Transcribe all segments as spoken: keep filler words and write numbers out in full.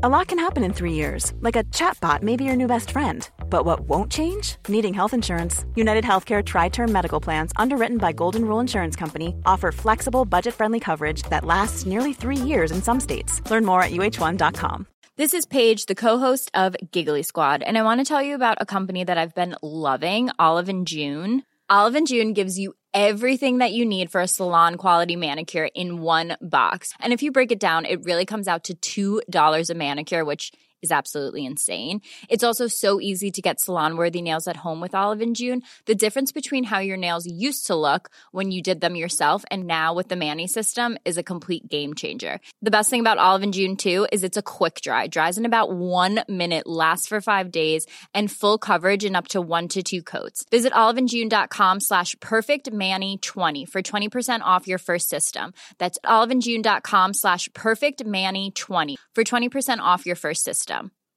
A lot can happen in three years, like a chatbot may be your new best friend. But what won't change? Needing health insurance. United Healthcare Tri-Term Medical Plans, underwritten by Golden Rule Insurance Company, offer flexible, budget-friendly coverage that lasts nearly three years in some states. Learn more at U H one dot com. This is Paige, the co-host of Giggly Squad, and I want to tell you about a company that I've been loving, Olive and June. Olive and June gives you everything that you need for a salon-quality manicure in one box. And if you break it down, it really comes out to two dollars a manicure, which is absolutely insane. It's also so easy to get salon-worthy nails at home with Olive and June. The difference between how your nails used to look when you did them yourself and now with the Mani system is a complete game changer. The best thing about Olive and June, too, is it's a quick dry. Dries in about one minute, lasts for five days, and full coverage in up to one to two coats. Visit oliveandjune.com slash perfectmani20 for twenty percent off your first system. That's oliveandjune.com slash perfectmani20 for twenty percent off your first system.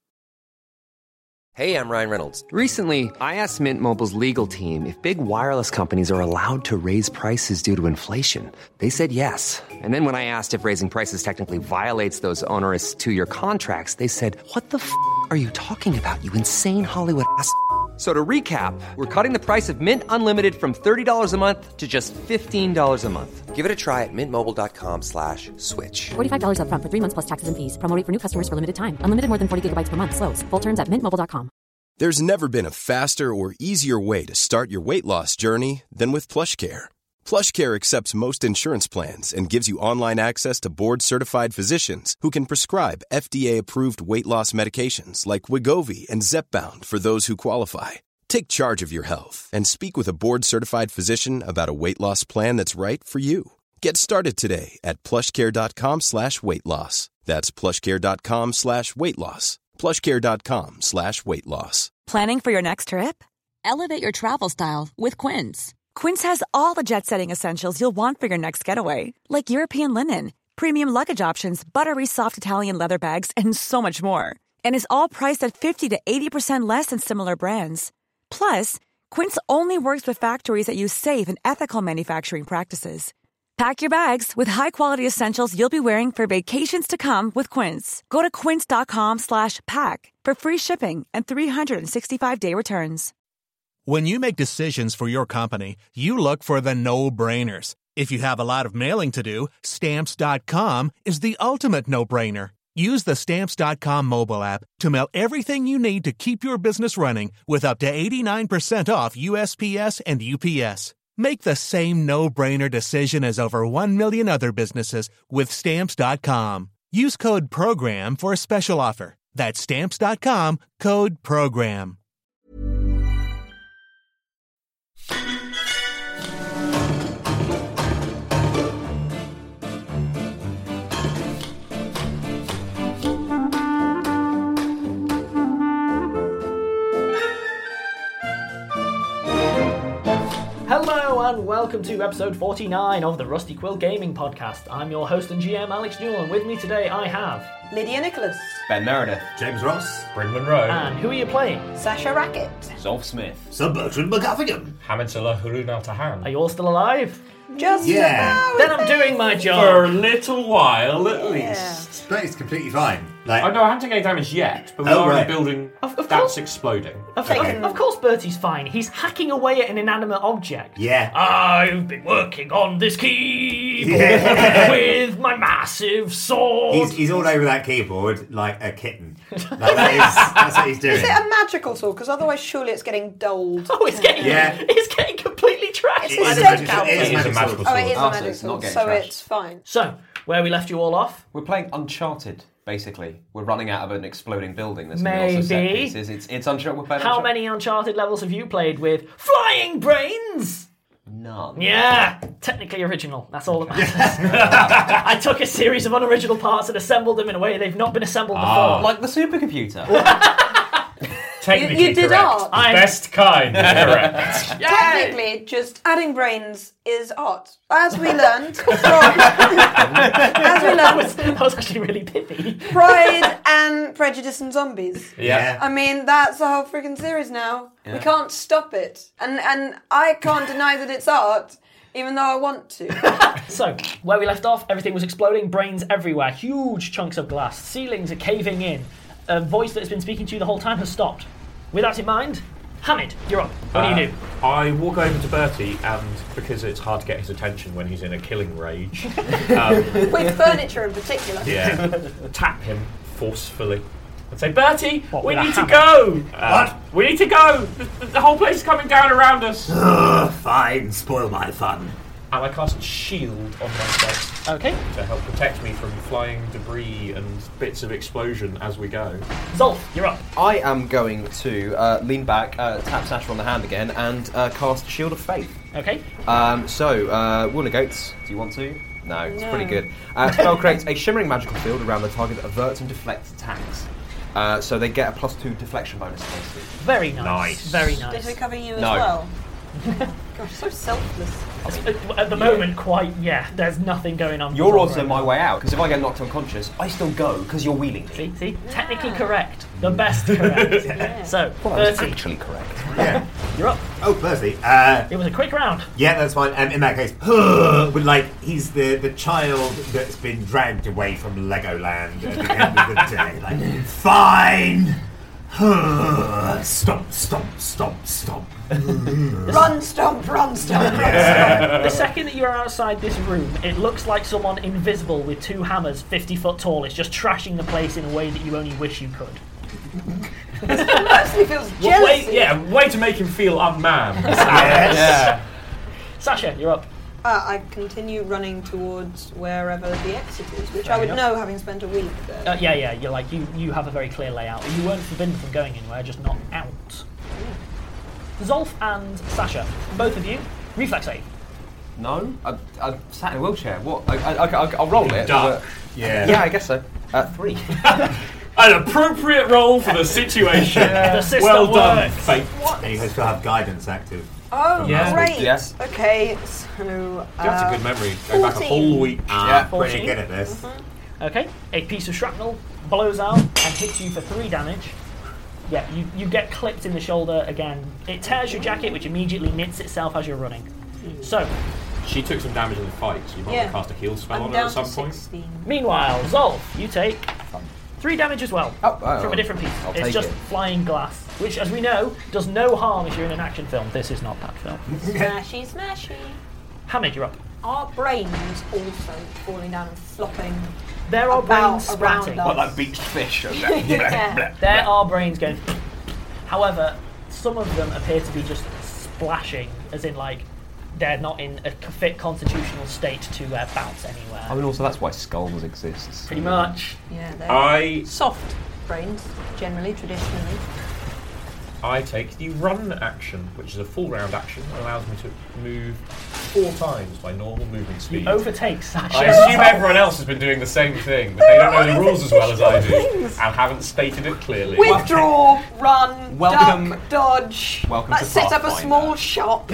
Hey, I'm Ryan Reynolds. Recently, I asked Mint Mobile's legal team if big wireless companies are allowed to raise prices due to inflation. They said yes. And then when I asked if raising prices technically violates those onerous two-year contracts, they said, what the f*** are you talking about, you insane Hollywood ass f- So to recap, we're cutting the price of Mint Unlimited from thirty dollars a month to just fifteen dollars a month. Give it a try at mintmobile.com slash switch. forty-five dollars up front for three months plus taxes and fees. Promo rate for new customers for limited time. Unlimited more than forty gigabytes per month. Slows full terms at mint mobile dot com. There's never been a faster or easier way to start your weight loss journey than with PlushCare. PlushCare accepts most insurance plans and gives you online access to board-certified physicians who can prescribe F D A-approved weight loss medications like Wegovy and Zepbound for those who qualify. Take charge of your health and speak with a board-certified physician about a weight loss plan that's right for you. Get started today at plushcare.com slash weight loss. That's plushcare.com slash weight loss. plushcare.com slash weight loss. Planning for your next trip? Elevate your travel style with Quince. Quince has all the jet-setting essentials you'll want for your next getaway, like European linen, premium luggage options, buttery soft Italian leather bags, and so much more. And is all priced at fifty to eighty percent less than similar brands. Plus, Quince only works with factories that use safe and ethical manufacturing practices. Pack your bags with high-quality essentials you'll be wearing for vacations to come with Quince. Go to quince.com slash pack for free shipping and three sixty-five day returns. When you make decisions for your company, you look for the no-brainers. If you have a lot of mailing to do, Stamps dot com is the ultimate no-brainer. Use the Stamps dot com mobile app to mail everything you need to keep your business running with up to eighty-nine percent off U S P S and U P S. Make the same no-brainer decision as over one million other businesses with Stamps dot com. Use code PROGRAM for a special offer. That's Stamps dot com, code PROGRAM. Hello and welcome to episode forty-nine of the Rusty Quill Gaming Podcast. I'm your host and G M, Alex Newell, and with me today I have Lydia Nicholas, Ben Meredith, James Ross, Bryn Monroe, and who are you playing? Sasha Rackett, Zolf Smith, Sir Bertrand McGuffigan, Hamitullah Harun Tahan. Are you all still alive? Just yeah. about. Then I'm doing my job. For a little while, at Yeah. least. But it's completely fine. Like, Oh no, I haven't taken any damage yet, but we Oh, are in right. a building Of- of that's course. exploding. Of, Okay. of, of course Bertie's fine. He's hacking away at an inanimate object. Yeah. I've been working on this keyboard Yeah. with my massive sword. he's, he's all over that keyboard like a kitten. Like, that is, that's what he's doing. Is it a magical sword? Because otherwise, surely it's getting dulled. Oh, it's getting, Yeah. it's getting completely trashed. It's It by is the a Instead magical- count. it is a It is a magical magical sword. Oh, it is Oh, a so magical it's not sword, getting so trashed. it's fine. So, where we left you all off? We're playing Uncharted, basically. We're running out of an exploding building. There's gonna be lots of set Maybe. pieces. It's, it's Uncharted. We're playing How Uncharted. many Uncharted levels have you played with flying brains? None. Yeah, technically original. That's all that matters. I took a series of unoriginal parts and assembled them in a way they've not been assembled before. Like the supercomputer. Technically You- you did correct. art. I'm- Best kind. Correct. Technically, just adding brains is art. As we learned from... as we that, was, learned, that was actually really pithy. Pride and Prejudice and Zombies. Yeah. I mean, that's the whole freaking series now. We can't stop it. And and I can't deny that it's art, Even though I want to. So, where we left off, everything was exploding, brains everywhere, huge chunks of glass, ceilings are caving in. A voice that has been speaking to you the whole time has stopped. With that in mind, Hamid, you're up. What Uh, do you do? I walk over to Bertie, and because it's hard to get his attention when he's in a killing rage, um, With furniture in particular. yeah, tap him forcefully and say, Bertie, What, we with a need to hammer? go. Uh, what? We need to go. The, the, the whole place is coming down around us. Ugh, fine, spoil my fun. And I cast shield on myself Okay. to help protect me from flying debris and bits of explosion as we go. Zolf, you're up. I am going to uh, lean back, uh, tap Sasha on the hand again, and uh, cast Shield of Faith. Okay. Um, so, uh, Warner Goats, do you want to? No, it's No. pretty good. Uh, spell creates a shimmering magical field around the target that averts and deflects attacks. Uh, so they get a plus two deflection bonus against it. Very nice. Nice. Very Does nice. it cover you as No. well? Gosh, so selfless. At the moment, quite, yeah, there's nothing going on. You're for also right my now. way out, because if I get knocked unconscious, I still go, because you're wheeling me. See, see? Technically correct. The best correct. So, Well, that was Bertie, actually correct. Yeah. you're up. Oh, Percy. Uh, It was a quick round. yeah, that's fine. Um, in that case, with like he's the the child that's been dragged away from Legoland at the end of the day. Like, fine. Stomp, stomp, stomp, stomp. Run, stomp, run, stomp. The second that you're outside this room, it looks like someone invisible with two hammers, fifty foot tall, is just trashing the place in a way that you only wish you could. Actually feels Well, jealousy. way, yeah, way to make him feel unmanned. Yeah. Sasha, you're up. Uh, I continue running towards wherever the exit is, which Fair I would enough. know having spent a week there. Uh, yeah, yeah, you're like, you, you have a very clear layout. You weren't forbidden from going anywhere, just not out. Zolf and Sasha, both of you, reflex save. No? I, I sat in a wheelchair. What? I, I, I, I'll roll it. Duck. but- Yeah. Yeah, I guess so. Uh, three. An appropriate role for the situation. The system Well done, works. Fate. And you still have guidance active. Oh, Yeah. great. Yeah. Okay, so. Uh, That's a good memory. Go back a fourteen. whole week. Ah, fourteen. pretty good at this. Okay, a piece of shrapnel blows out and hits you for three damage. Yeah, you, you get clipped in the shoulder again. It tears your jacket, which immediately knits itself as you're running. So, She took some damage in the fight, so you might Yeah. want to cast a heal spell I'm on her down at some to point. sixteen. meanwhile, Zolf, you take three damage as well Oh, oh, from a different piece. I'll it's take just it. flying glass, which, as we know, does no harm if you're in an action film. This is not that film. Smashy, smashy. Hamid, you're up. Our brains also falling down and flopping. There are About brains around splatting. us. What, like beached fish? Yeah. There are brains going. However, some of them appear to be just splashing, as in like they're not in a fit constitutional state to uh, bounce anywhere. I mean, also that's why skulls exist. Pretty much. Yeah, they're I soft brains, generally, traditionally. I take the run action, which is a full round action and allows me to move four times my normal movement speed. You overtake Sasha. I assume everyone else has been doing the same thing, but they don't know the rules as well as I do, and haven't stated it clearly. Withdraw, run, Welcome- duck, dodge. welcome Let's to set up a Pathfinder. small shop.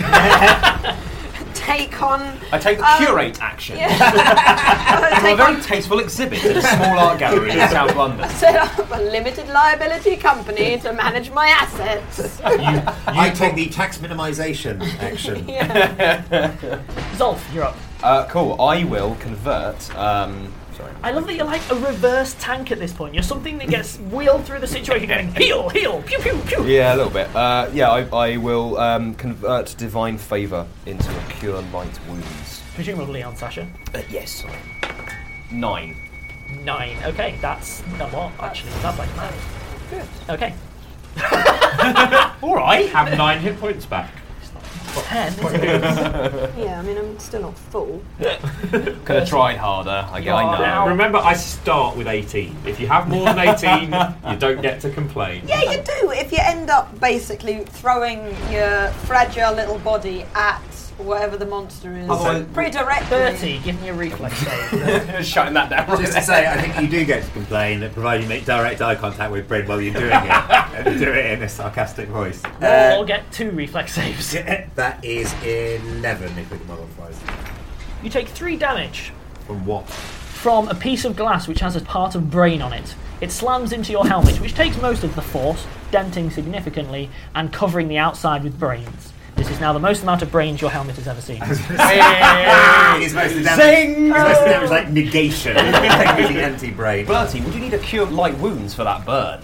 Take on. I take the Um, curate action. Yeah. From a Take very on. tasteful exhibit at a small art gallery in South London. Set up a limited liability company to manage my assets. I take the tax minimisation action. Zolf, you're up. Uh, cool. I will convert. Um, sorry. I love that you're like a reverse tank at this point. You're something that gets wheeled through the situation going heal, heal, pew, pew, pew. Yeah, a little bit. Uh, yeah, I, I will um, convert divine favour into a cure light wounds. Presumably on Sasha. Uh, yes. Nine. Nine. Okay, that's a lot actually. That's like nine. Good. Okay. All right. Have nine hit points back. Ten. Isn't it? Yeah, I mean, I'm still not full. Could have tried harder. I, I know. Now- Remember, I start with eighteen. If you have more than eighteen, you don't get to complain. Yeah, you do. If you end up basically throwing your fragile little body at whatever the monster is, Also- pretty directly. Thirty. Give me a reflex save. Shutting that down. Just to say, I think you do get to complain, provided you make direct eye contact with Bryn while you're doing it, and do it in a sarcastic voice. We'll Uh, all get two reflex saves. that is eleven if we can modifies. You take three damage From what? from a piece of glass which has a part of brain on it. It slams into your helmet, which takes most of the force, denting significantly and covering the outside with brains. This This is now the most amount of brains your helmet has ever seen. His most of damage. Zing! His most of damage is like negation. The anti-brain. Bertie, would you need a cure of light wounds for that burn?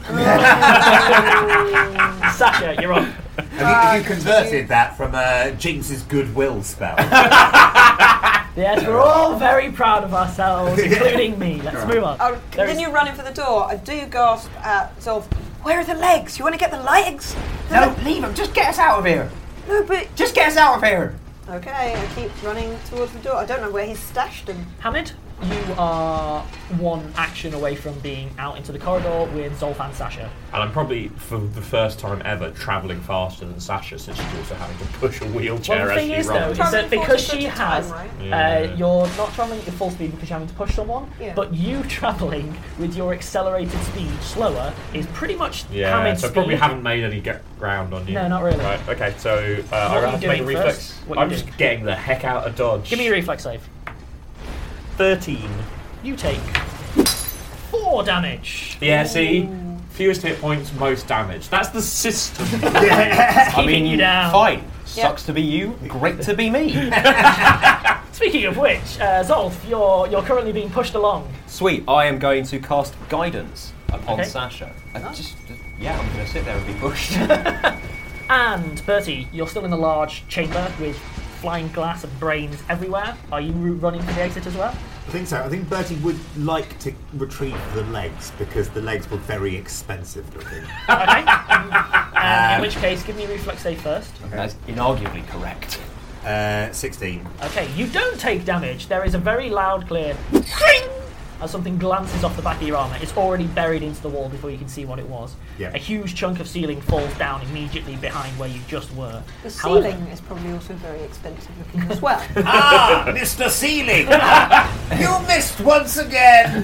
Sasha, you're on. Have you, have you converted that from uh, Jinx's goodwill spell? Yes, we're all very proud of ourselves, including me. Let's move on. I'll continue running for the door. I do gasp at Zolf. Where are the legs? You want to get the legs? No, leave them. Just get us out of here. No, but... Just get us out of here. Okay, I keep running towards the door. I don't know where he's stashed them. Hamid, you are one action away from being out into the corridor with Zolf and Sasha. And I'm probably, for the first time ever, travelling faster than Sasha, since she's also having to push a wheelchair well, the as thing she is, runs. though, is that because she time, has, right? Yeah. uh, you're not travelling at your full speed because you're having to push someone, Yeah. but you travelling with your accelerated speed slower is pretty much Yeah, Hamid's so I speed. probably haven't made any get ground on you. No, not really. Right, okay, so uh, What I are you have to make a doing reflex. first? What are I'm you just doing? getting the heck out of dodge. Give me a reflex save. thirteen. You take four damage. Yeah, see? Fewest hit points, most damage. That's the system. It's I mean, keeping you down. fine. Sucks to be you, great to be me. Speaking of which, uh, Zolf, you're you're currently being pushed along. Sweet, I am going to cast guidance upon Okay. Sasha. I just, just, yeah, I'm going to sit there and be pushed. And Bertie, you're still in the large chamber with flying glass and brains everywhere. Are you running for the exit as well? I think so. I think Bertie would like to retrieve the legs because the legs were very expensive looking. Okay. Um, in Um, which case, give me a reflex save first. That's inarguably correct. Uh, sixteen. Okay, you don't take damage. There is a very loud, clear cling as something glances off the back of your armour. It's already buried into the wall before you can see what it was. Yeah. A huge chunk of ceiling falls down immediately behind where you just were. The However- ceiling is probably also very expensive looking as well. Ah, Mister Ceiling! You missed once again!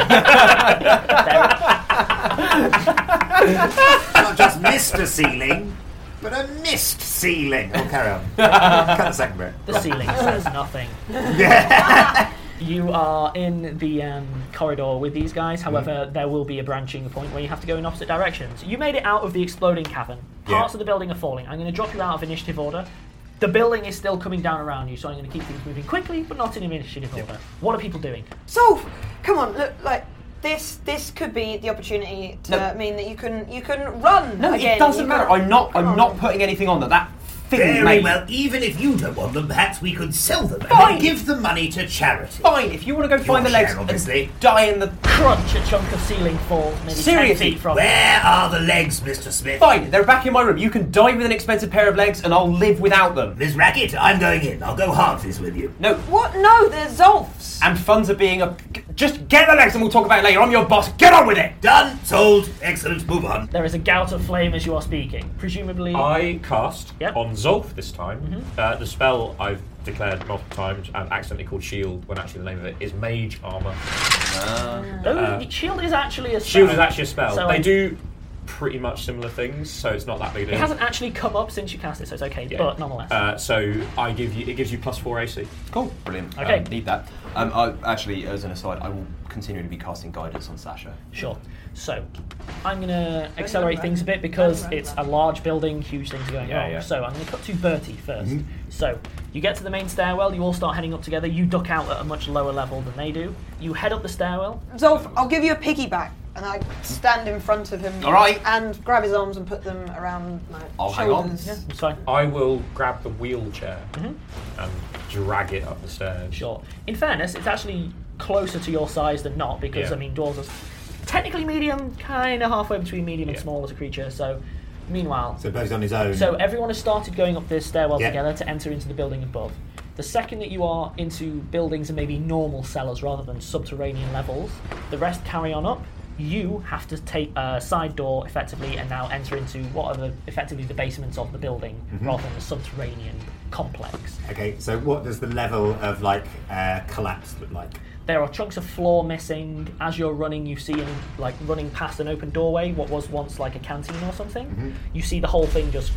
Not just Mister Ceiling, but a missed ceiling. Oh, carry on. Cut the second bit. The ceiling says nothing. You are in the um, corridor with these guys, however, Mm-hmm. there will be a branching point where you have to go in opposite directions. You made it out of the exploding cavern. Parts Yeah. of the building are falling. I'm going to drop you out of initiative order. The building is still coming down around you, so I'm going to keep things moving quickly, but not in initiative order. What are people doing? Zolf, come on, look, like this. This could be the opportunity to No. mean that you can you can run No, again. it doesn't You matter. can- I'm not. come I'm on. not putting anything on that. That thing Very made. well, even if you don't want them, perhaps we could sell them and Fine. then give the money to charity. Fine. If you want to go find the share, legs obviously. and die in the Crunch! A chunk of ceiling falls maybe ten Seriously, feet from Where are the legs, Mister Smith? Fine, they're back in my room. You can die with an expensive pair of legs, and I'll live without them. Miss Racket, I'm going in. I'll go halvesies with you. No. What? No, they're Zolfs. And funds are being a. Just get the legs, and we'll talk about it later. I'm your boss. Get on with it. Done. Sold. Excellent. Move on. There is a gout of flame as you are speaking. Presumably... I cast Yep. on Zolf this time. Mhm. Uh, the spell I've declared multiple times and accidentally called Shield, when actually the name of it is Mage Armour. Oh, Uh, shield is actually a spell. Shield is actually a spell. So, they um, do pretty much similar things, so it's not that big a It deal. hasn't actually come up since you cast it, so it's okay, Yeah. but nonetheless. Uh, so I give you it gives you plus four A C. Cool. Brilliant. Okay. Um, need that. Um, I, actually, as an aside, I will continue to be casting guidance on Sasha. Sure. So, I'm going to accelerate things a bit because it's a large building, huge things are going Yeah, on. yeah. So, I'm going to cut to Bertie first. Mhm. So, you get to the main stairwell, you all start heading up together, you duck out at a much lower level than they do. You head up the stairwell. Zolf, I'll give you a piggyback. And I stand in front of him. All right. And grab his arms and put them around my I'll hang on. shoulders. Yeah, it's fine. I will grab the wheelchair Mhm. and drag it up the stairs. Sure. In fairness, it's actually closer to your size than not because, Yeah. I mean, dwarves are technically medium, kind of halfway between medium and Yeah. small as a creature, so... Meanwhile... So Bertie's on his own. So everyone has started going up this stairwell Yeah. together to enter into the building above. The second that you are into buildings and maybe normal cellars rather than subterranean levels, the rest carry on up. You have to take a side door effectively and now enter into what are the, effectively the basements of the building Mhm. rather than the subterranean complex. Okay, so what does the level of like uh, collapse look like? There are chunks of floor missing. As you're running, you see, in, like running past an open doorway, what was once like a canteen or something. Mhm. You see the whole thing just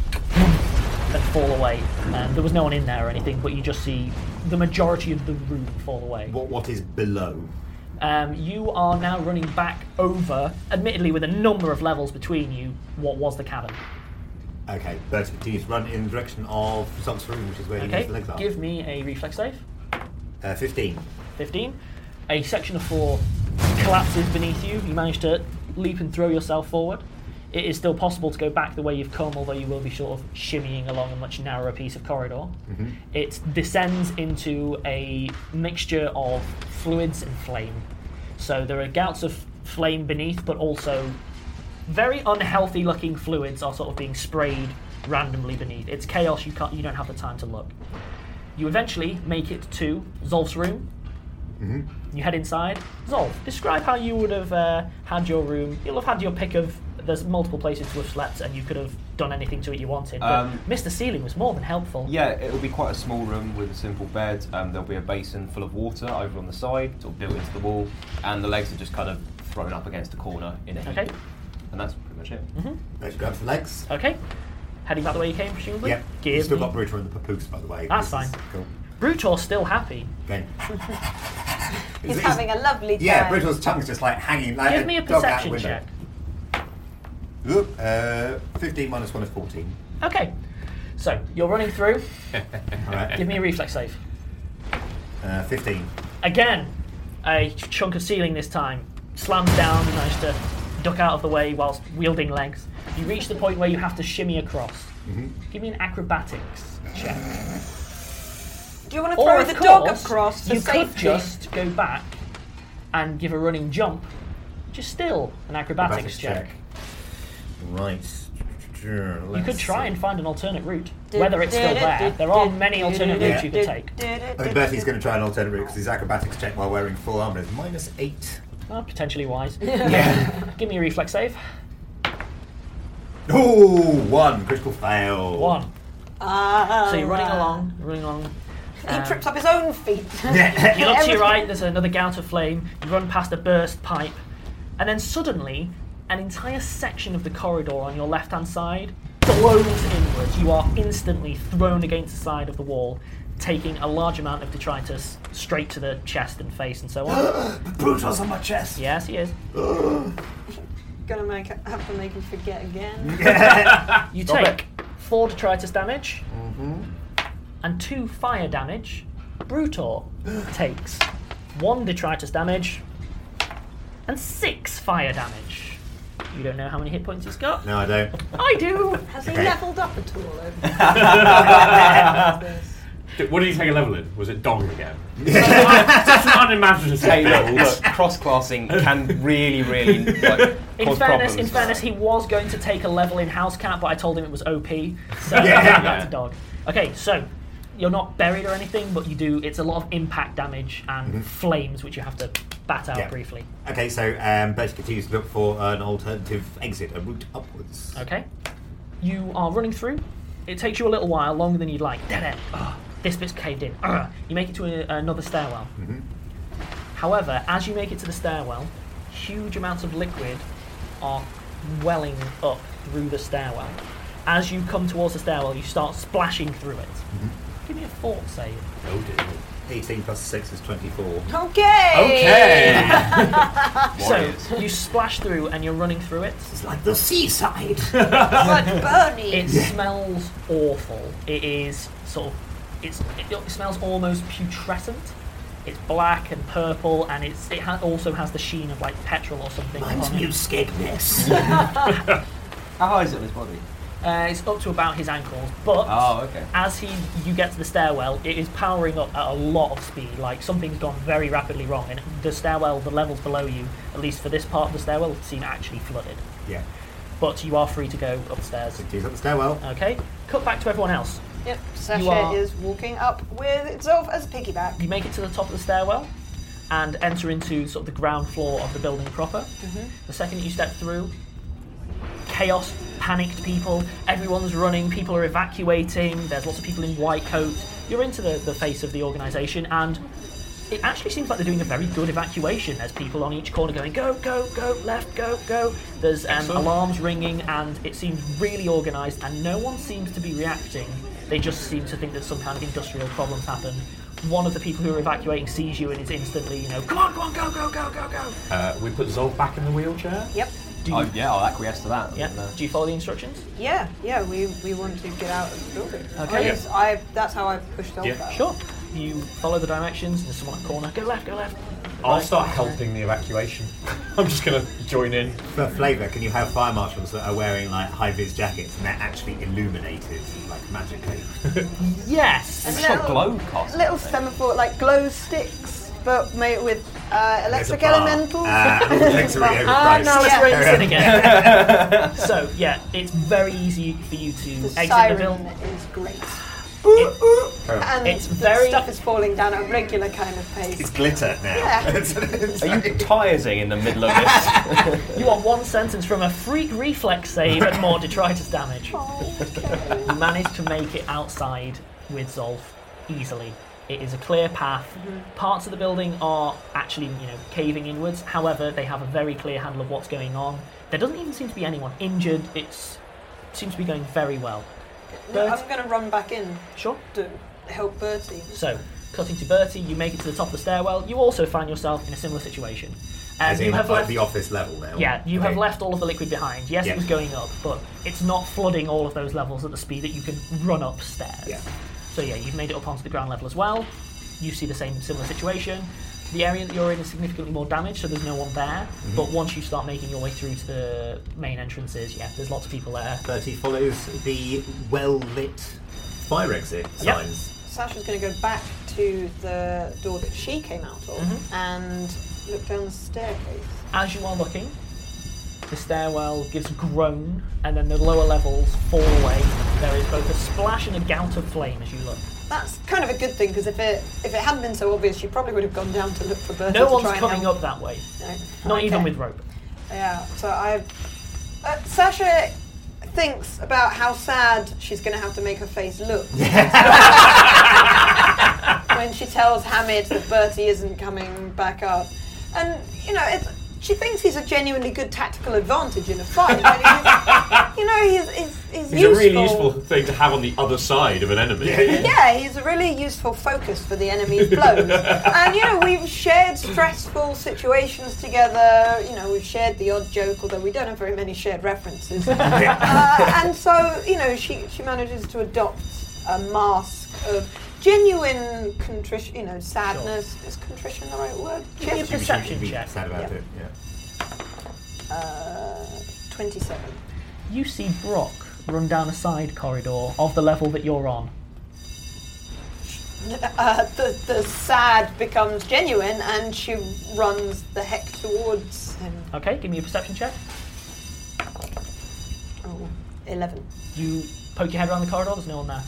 and fall away. And there was no one in there or anything, but you just see the majority of the room fall away. What What is below? Um, you are now running back over, admittedly with a number of levels between you, what was the cabin. Okay, Bertie continues to run in the direction of Zonk's room, which is where Okay, his legs are. give me a reflex save. Uh, fifteen. fifteen. A section of floor collapses beneath you. You manage to leap and throw yourself forward. It is still possible to go back the way you've come, although you will be sort of shimmying along a much narrower piece of corridor. Mm-hmm. It descends into a mixture of fluids and flame. So there are gouts of flame beneath, but also very unhealthy looking fluids are sort of being sprayed randomly beneath. It's chaos, you can't you don't have the time to look. You eventually make it to Zolf's room. Mm-hmm. You head inside. Zolf, describe how you would have uh, had your room. You'll have had your pick of, there's multiple places to have slept and you could have done anything to it you wanted, but Um, Mister Ceiling was more than helpful. Yeah, it'll be quite a small room with a simple bed. Um, there'll be a basin full of water over on the side, sort of built into the wall, and the legs are just kind of thrown up against a corner in a heap. Okay. And that's pretty much it. Mm-hmm. Let's grab the legs. Okay. Heading back the way you came, presumably? Yep. Give You've still me- got Brutor in the papoose, by the way. That's This is fine. Cool. Brutor's still happy. Okay. He's having a lovely time. Yeah, Brutor's tongue's just like hanging like Give me a dog out the perception window. check. Oop, uh, fifteen minus one is fourteen. Okay. So, you're running through. Alright. Give me a reflex save. Uh, fifteen. Again, a chunk of ceiling this time slams down. You manage to duck out of the way whilst wielding legs. You reach the point where you have to shimmy across. Mm-hmm. Give me an acrobatics check. Do you want to Or, throw of the dog course, across for you safety? could just go back and give a running jump, which is still an acrobatics, Acrobatics check. check. Right. You could try and find an alternate route, whether it's still there. There are many alternate routes you could take. I think Bertie's going to try an alternate route because his acrobatics check while wearing full armour is minus eight. Oh, potentially wise. Yeah. Give me a reflex save. Ooh, one critical fail. One. Ah, So you're running right. along, running along. He um, trips up his own feet. You look to your right, there's another gout of flame. You run past a burst pipe, and then suddenly, an entire section of the corridor on your left-hand side blows inwards. You are instantly thrown against the side of the wall, taking a large amount of detritus straight to the chest and face and so on. Brutal's on my chest. Yes, he is. Gonna make have to make him forget again. You Stop take four detritus damage Mm-hmm. and two fire damage. Brutor takes one detritus damage and six fire damage. You don't know how many hit points he's got? No, I don't. I do! Has he Okay. leveled up at all over this? Did- What did you take a level in? Was it Dong again? Such an unimaginative Hey, look, level. look, cross-classing can really, really like, In cause fairness, problems. in fairness, he was going to take a level in house cat, but I told him it was O P, so Yeah. that's a dog. Okay, so you're not buried or anything, but you do. It's a lot of impact damage and Mhm. flames, which you have to bat out Yeah. briefly. Okay, so um, Bertie continues to look for an alternative exit, a route upwards. Okay, you are running through. It takes you a little while, longer than you'd like. Dead end. Ugh, this bit's caved in. Ugh. You make it to a, another stairwell. Mm-hmm. However, as you make it to the stairwell, huge amounts of liquid are welling up through the stairwell. As you come towards the stairwell, you start splashing through it. Mm-hmm. Give me a fort save. Oh dear. eighteen plus six is twenty-four. Okay. Okay. So you splash through and you're running through it. It's like the seaside. But Bernie. It smells awful. It is sort of, it's, it, it smells almost putrescent. It's black and purple, and it's it ha- also has the sheen of like petrol or something. Reminds upon me it. of Skegness. How high is it on his body? Uh, it's up to about his ankles, but Oh, okay. as he you get to the stairwell, it is powering up at a lot of speed. Like something's gone very rapidly wrong, and the stairwell, the levels below you, at least for this part of the stairwell, seem actually flooded. Yeah. But you are free to go upstairs. He's up the stairwell. Okay. Cut back to everyone else. Yep, You Sasha are- is walking up with itself as a piggyback. You make it to the top of the stairwell and enter into sort of the ground floor of the building proper. Mm-hmm. The second that you step through, chaos, panicked people, everyone's running, people are evacuating, there's lots of people in white coats. You're into the, the face of the organisation, and it actually seems like they're doing a very good evacuation. There's people on each corner going, go, go, go, left, go, go. There's um, alarms ringing, and it seems really organised, and no one seems to be reacting. They just seem to think that some kind of industrial problems happened. One of the people who are evacuating sees you and is instantly, you know, come on, come on, go, go, go, go, go. Uh, we put Zolf back in the wheelchair. Yep. Do you, Oh, yeah, I'll acquiesce to that. yeah. And, uh, Do you follow the instructions? Yeah, yeah, we, we want to get out of the building. Okay. Or at least I, that's how I pushed Dolph Yeah. out. Sure. You follow the directions, and there's someone at the corner. Go left, go left. I'll Right. start helping the evacuation. I'm just going to join in. For flavour, can you have fire marshals that are wearing like high-vis jackets and they're actually illuminated like magically? Yes. And It's got glow cost. Little semaphore, like glow sticks, but made with uh, electric There's a bar. elementals. Uh, and all the drinks are really Ah, overpriced. now let's Yeah. rein this in again. So, yeah, it's very easy for you to The exit the siren building. is great. It- And It's the very- stuff is falling down at a regular kind of pace. It's glitter now. Yeah. Are you tires in the middle of this? You are one sentence from a freak reflex save and more detritus damage. Oh, okay. You managed to make it outside with Zolf easily. It is a clear path. Mm-hmm. Parts of the building are actually, you know, caving inwards. However, they have a very clear handle of what's going on. There doesn't even seem to be anyone injured. It's, it seems to be going very well. No, Bert- I'm going to run back in Sure. to help Bertie. So, cutting to Bertie, you make it to the top of the stairwell. You also find yourself in a similar situation. Um, As in, you have like, left the office level now. Yeah, you Okay. have left all of the liquid behind. Yes, Yeah. it was going up, but it's not flooding all of those levels at the speed that you can run upstairs. Yeah. So yeah, you've made it up onto the ground level as well. You see the same similar situation. The area that you're in is significantly more damaged, so there's no one there. Mm-hmm. But once you start making your way through to the main entrances, yeah, there's lots of people there. Bertie follows the well-lit fire exit Yep. signs. Sasha's going to go back to the door that she came out of Mhm. and look down the staircase. As you are looking, the stairwell gives a groan, and then the lower levels fall away. There is both a splash and a gout of flame as you look. That's kind of a good thing, because if it if it hadn't been so obvious, she probably would have gone down to look for Bertie No to one's try and coming help. up that way. No. Not Okay. even with rope. Yeah, so I... Uh, Sasha thinks about how sad she's going to have to make her face look. When she tells Hamid that Bertie isn't coming back up. And, you know, it's, she thinks he's a genuinely good tactical advantage in a fight. But he's, you know, he's, he's, he's, It's useful. a really useful thing to have on the other side of an enemy. Yeah, he's a really useful focus for the enemy's blows. And, you know, we've shared stressful situations together. You know, we've shared the odd joke, although we don't have very many shared references. uh, and so, you know, she, she manages to adopt a mask of genuine contrition, you know, sadness. Is contrition the right word? Give me a Yes. perception Be check. sad about Yeah. it. Yeah. Uh, twenty-seven. You see Brock run down a side corridor of the level that you're on. Uh, the, the sad becomes genuine and she runs the heck towards him. Okay, give me a perception check. Oh, eleven. You poke your head around the corridor, there's no one there.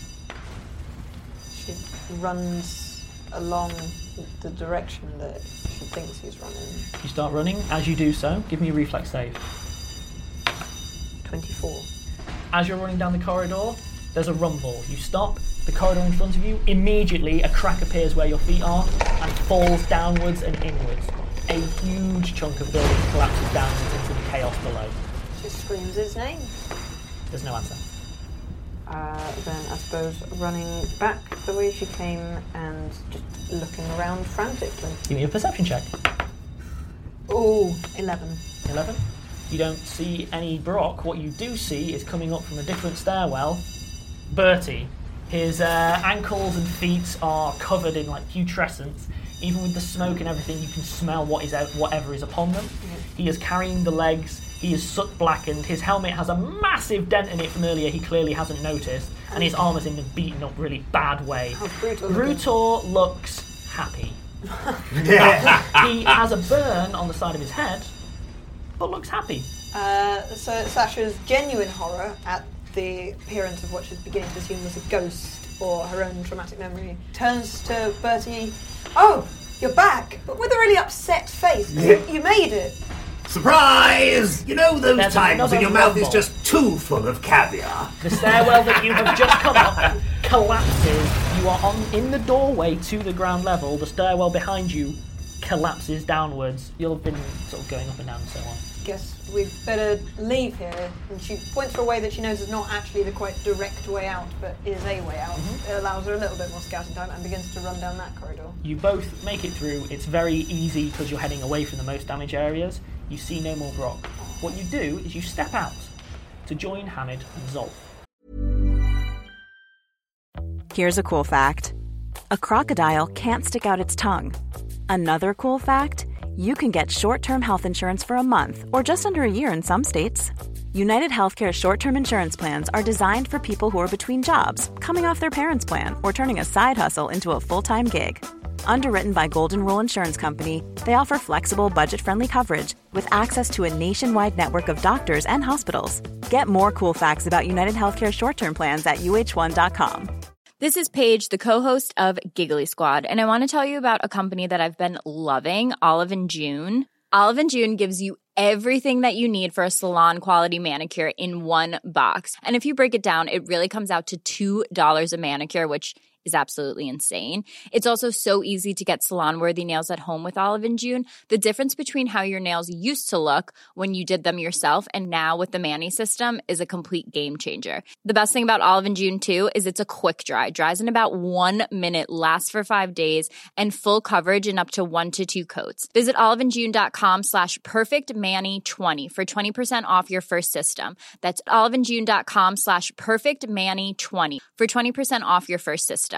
She runs along the direction that she thinks he's running. You start running. As you do so, give me a reflex save. twenty-four. As you're running down the corridor, there's a rumble. You stop, the corridor in front of you, immediately a crack appears where your feet are and falls downwards and inwards. A huge chunk of building collapses downwards into the chaos below. She screams his name. There's no answer. Uh, then I suppose running back the way she came and just looking around frantically. Give me a perception check. Oh, eleven. eleven. You don't see any Brock. What you do see is coming up from a different stairwell, Bertie. His uh, ankles and feet are covered in like putrescence. Even with the smoke and everything, you can smell what is out, whatever is upon them. He is carrying the legs. He is soot blackened. His helmet has a massive dent in it from earlier. He clearly hasn't noticed, and his armor's in a beaten up, really bad way. How's Brutor looking? Brutor looks happy. He has a burn on the side of his head, but looks happy. Uh, so Sasha's genuine horror at the appearance of what she's beginning to assume was a ghost or her own traumatic memory turns to Bertie. Oh, you're back, but with a really upset face. You, you made it. Surprise! You know those There's times another when your mouth is rumble. just too full of caviar. The stairwell that you have just come up collapses. You are on in the doorway to the ground level. The stairwell behind you collapses downwards. You'll have been sort of going up and down and so on. Guess we'd better leave here. And she points for a way that she knows is not actually the quite direct way out, but is a way out. Mm-hmm. It allows her a little bit more scouting time and begins to run down that corridor. You both make it through. It's very easy because you're heading away from the most damaged areas. You see no more Brock. What you do is you step out to join Hamid and Zolf. Here's a cool fact. A crocodile can't stick out its tongue. Another cool fact, you can get short-term health insurance for a month or just under a year in some states. United Healthcare short-term insurance plans are designed for people who are between jobs, coming off their parents' plan, or turning a side hustle into a full-time gig. Underwritten by Golden Rule Insurance Company, they offer flexible, budget-friendly coverage with access to a nationwide network of doctors and hospitals. Get more cool facts about United Healthcare short-term plans at U H one dot com. This is Paige, the co-host of Giggly Squad, and I want to tell you about a company that I've been loving, Olive and June. Olive and June gives you everything that you need for a salon-quality manicure in one box. And if you break it down, it really comes out to two dollars a manicure, which is absolutely insane. It's also so easy to get salon-worthy nails at home with Olive and June. The difference between how your nails used to look when you did them yourself and now with the Mani system is a complete game changer. The best thing about Olive and June, too, is it's a quick dry. Dries in about one minute, lasts for five days, and full coverage in up to one to two coats. Visit oliveandjune.com slash perfectmani20 for twenty percent off your first system. That's oliveandjune.com slash perfectmani20 for twenty percent off your first system.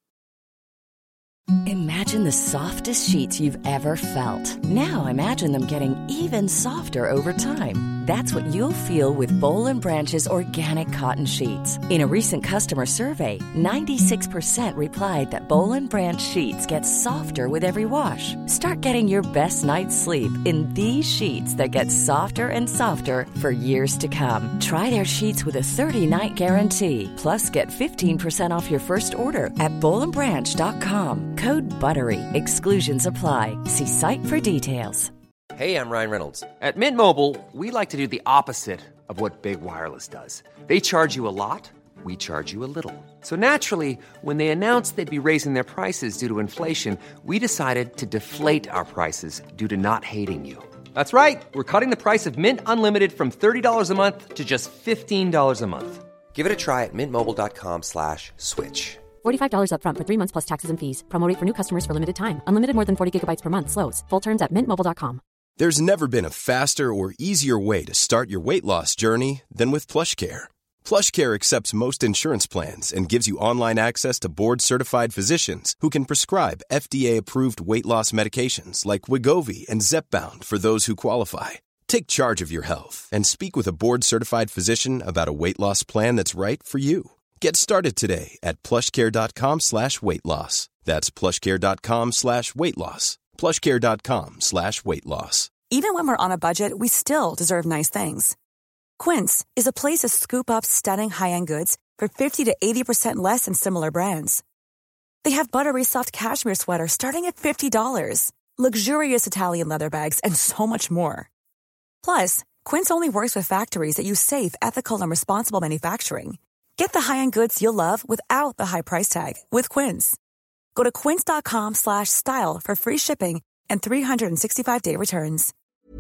Imagine the softest sheets you've ever felt. Now imagine them getting even softer over time. That's what you'll feel with Boll and Branch's organic cotton sheets. In a recent customer survey, ninety-six percent replied that Boll and Branch sheets get softer with every wash. Start getting your best night's sleep in these sheets that get softer and softer for years to come. Try their sheets with a thirty-night guarantee. Plus, get fifteen percent off your first order at boll and branch dot com. Code BUTTERY. Exclusions apply. See site for details. Hey, I'm Ryan Reynolds. At Mint Mobile, we like to do the opposite of what Big Wireless does. They charge you a lot, we charge you a little. So naturally, when they announced they'd be raising their prices due to inflation, we decided to deflate our prices due to not hating you. That's right. We're cutting the price of Mint Unlimited from thirty dollars a month to just fifteen dollars a month. Give it a try at mintmobile.com slash switch. forty-five dollars up front for three months plus taxes and fees. Promo rate for new customers for limited time. Unlimited more than forty gigabytes per month slows. Full terms at mint mobile dot com. There's never been a faster or easier way to start your weight loss journey than with PlushCare. PlushCare accepts most insurance plans and gives you online access to board-certified physicians who can prescribe F D A-approved weight loss medications like Wegovy and Zepbound for those who qualify. Take charge of your health and speak with a board-certified physician about a weight loss plan that's right for you. Get started today at plushcare.com slash weight loss. That's plushcare.com slash weight loss. plushcare.com slash weight loss. Even when we're on a budget, we still deserve nice things. Quince is a place to scoop up stunning high-end goods for fifty to eighty percent less than similar brands. They have buttery soft cashmere sweaters starting at fifty dollars, luxurious Italian leather bags, and so much more. Plus, Quince only works with factories that use safe, ethical, and responsible manufacturing. Get the high-end goods you'll love without the high price tag with Quince. Go to quince.com slash style for free shipping and three sixty-five day returns.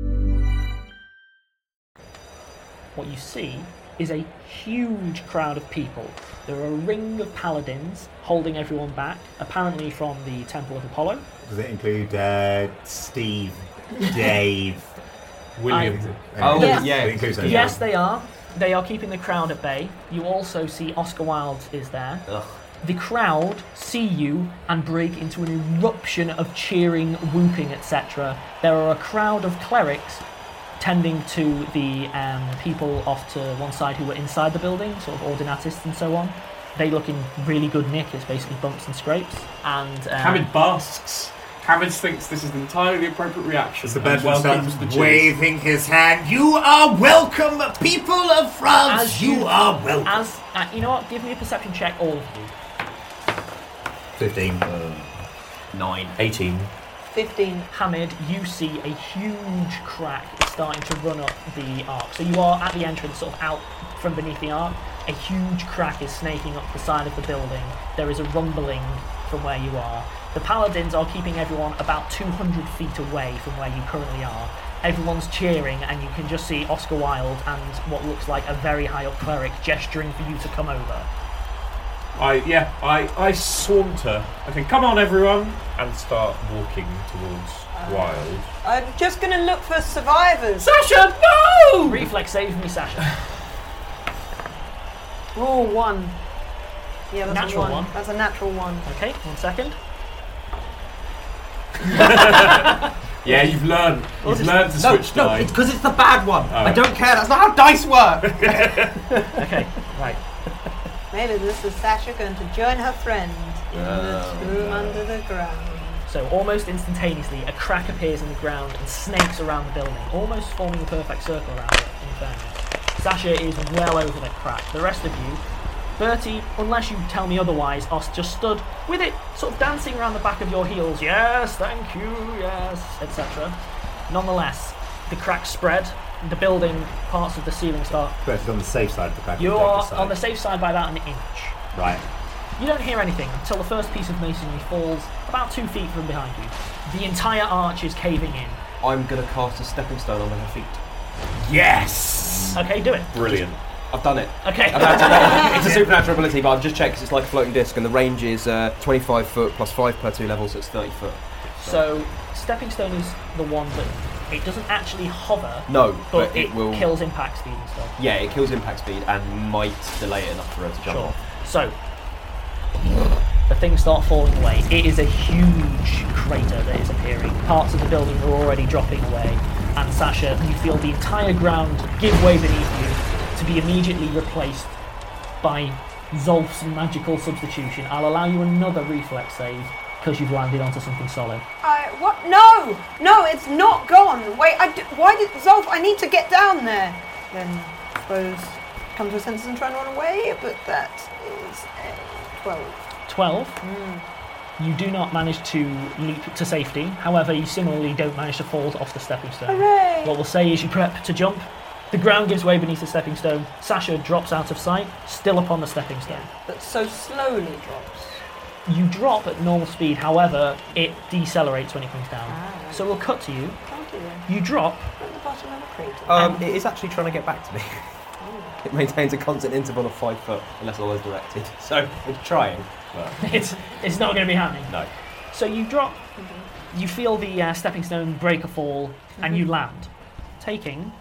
What you see is a huge crowd of people. There are a ring of paladins holding everyone back, apparently from the Temple of Apollo. Does it include uh, Steve, Dave, William? I, oh, yes. yeah. It includes those, Yes, yeah. they are. They are keeping the crowd at bay. You also see Oscar Wilde is there. Ugh. The crowd see you and break into an eruption of cheering, whooping, et cetera. There are a crowd of clerics tending to the um, people off to one side who were inside the building, sort of ordinatists and so on. They look in really good nick. It's basically bumps and scrapes. And um, Hamid basks. Hamid thinks this is entirely the appropriate reaction. As the and Belgian welcomes starts the waving his hand. You are welcome, people of France. As you, you are welcome. As uh, you know what? Give me a perception check, all of you. Fifteen. Uh, Nine. Eighteen. Fifteen. Hamid, you see a huge crack starting to run up the arc. So you are at the entrance, sort of out from beneath the arc. A huge crack is snaking up the side of the building. There is a rumbling from where you are. The paladins are keeping everyone about two hundred feet away from where you currently are. Everyone's cheering, and you can just see Oscar Wilde and what looks like a very high up cleric gesturing for you to come over. I yeah, I, I saunter. I think, come on everyone, and start walking towards uh, Wild. I'm just going to look for survivors. Sasha, no! Reflex save me, Sasha. Oh, one. Yeah, that's natural a one. one. That's a natural one. Okay, one second. Yeah, you've learned. You've learned to no, switch no, die. it's because it's the bad one. Oh. I don't care. That's not how dice work. Okay, right. Maybe this is Sasha going to join her friend in Oh, the tomb no. under the ground. So almost instantaneously, a crack appears in the ground and snakes around the building, almost forming a perfect circle around it, in fairness. Sasha is well over the crack. The rest of you, Bertie, unless you tell me otherwise, are just stood with it, sort of dancing around the back of your heels. Yes, thank you, yes, et cetera. Nonetheless, the cracks spread. The building, parts of the ceiling start. Bertie's on the safe side of the crack. You are on the safe side by about an inch. Right. You don't hear anything until the first piece of masonry falls about two feet from behind you. The entire arch is caving in. I'm going to cast a stepping stone under her feet. Yes! Okay, do it. Brilliant. I've done it. Okay. I've had to, it's a supernatural ability, but I've just checked 'cause it's like a floating disc, and the range is uh, twenty-five foot plus five per two levels, so it's thirty foot. So, stepping stone is the one that it doesn't actually hover. No, but, but it, it will- kills impact speed and stuff. Yeah, it kills impact speed and might delay it enough for her to jump Sure. off. So, the things start falling away. It is a huge crater that is appearing. Parts of the building are already dropping away. And Sasha, you feel the entire ground give way beneath you to be immediately replaced by Zolf's magical substitution. I'll allow you another reflex save because you've landed onto something solid. I what? No, no, it's not gone. Wait, I d- why did Zolf? I need to get down there. Then I suppose come to a senses and try and run away. But that is a twelve. twelve. Mm. You do not manage to leap to safety. However, you similarly don't manage to fall off the stepping stone. Hooray! What we'll say is you prep to jump. The ground gives way beneath the stepping stone. Sasha drops out of sight, still upon the stepping stone. But so slowly drops. You drop at normal speed, however, it decelerates when it comes down. Ah, right. So we'll cut to you. Can't do that. You drop. At the bottom of a crater. Um, it is actually trying to get back to me. It maintains a constant interval of five foot, unless always directed. So, it's trying. But it's it's not going to be happening. No. So you drop. Mm-hmm. You feel the uh, stepping stone break a fall, mm-hmm. and you land, taking.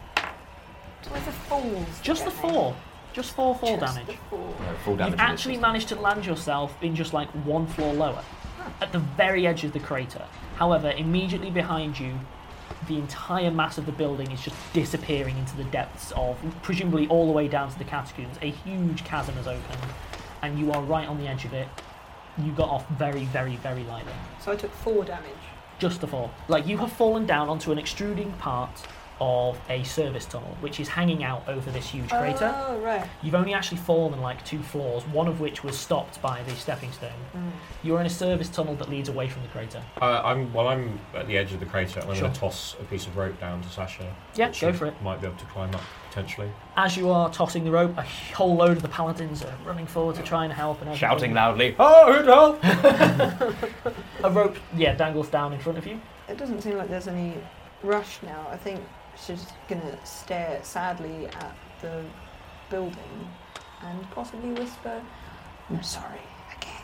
With the falls. Just the four. Just four fall Just damage. The four. No, full damage. You've actually managed to land yourself in just like one floor lower, at the very edge of the crater. However, immediately behind you, the entire mass of the building is just disappearing into the depths of, presumably all the way down to the catacombs. A huge chasm has opened, and you are right on the edge of it. You got off very, very, very lightly. So I took four damage. Just the four. Like, you have fallen down onto an extruding part of a service tunnel, which is hanging out over this huge crater. Oh, right. You've only actually fallen like two floors, one of which was stopped by the stepping stone. Mm. You're in a service tunnel that leads away from the crater. Uh, I'm While I'm at the edge of the crater, I'm Sure. going to toss a piece of rope down to Sasha. Yeah, which go she for it. Might be able to climb up, potentially. As you are tossing the rope, a whole load of the paladins are running forward to try and help. And everything. Shouting loudly, "Oh, help!" A rope, yeah, dangles down in front of you. It doesn't seem like there's any rush now. I think she's going to stare sadly at the building and possibly whisper, "I'm sorry," again.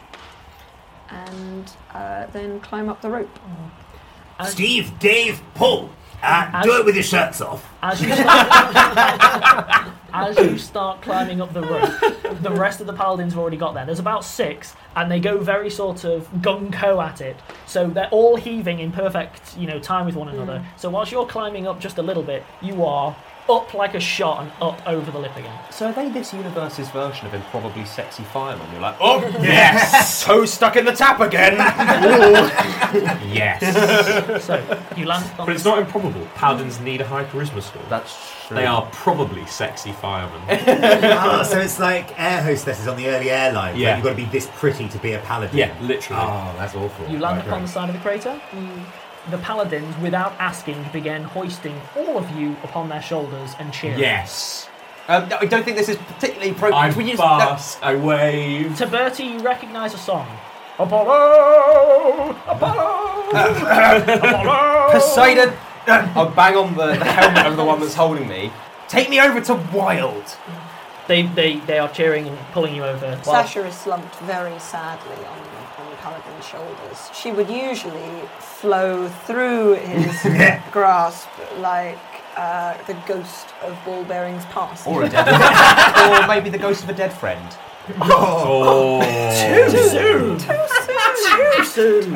And uh, then climb up the rope. As Steve, Dave, pull! Uh, As- do it with your shirts off. As you start, as you start climbing up the rope, the rest of the paladins have already got there. There's about six, and they go very sort of gung-ho at it. So they're all heaving in perfect, you know, time with one another. Mm. So whilst you're climbing up just a little bit, you are up like a shot and up over the lip again. So are they this universe's version of Improbably Sexy Fireman? You're like, oh, yes! Toe stuck in the tap again! Yes! So, you land on But it's not improbable. Paladins need a high charisma score. That's true. They are probably sexy firemen. Oh, so it's like air hostesses on the early airlines. Yeah. Like you've got to be this pretty to be a paladin. Yeah, literally. Oh, that's awful. You land Right, upon right. the side of the crater. Mm. The paladins, without asking, began hoisting all of you upon their shoulders and cheering. Yes. Um, no, I don't think this is particularly appropriate. I We use- bask, I wave. To Bertie, you recognise a song. Apollo! Apollo! Apollo! Poseidon! I'll bang on the, the helmet of the one that's holding me. Take me over to Wild! They, they, they are cheering and pulling you over. Well, Sasha is slumped very sadly on, on Paladin's shoulders. She would usually flow through his grasp like uh, the ghost of Ball-Bearing's past. Or a dead Or maybe the ghost of a dead friend. Oh. Too Too soon. Too soon. Too soon.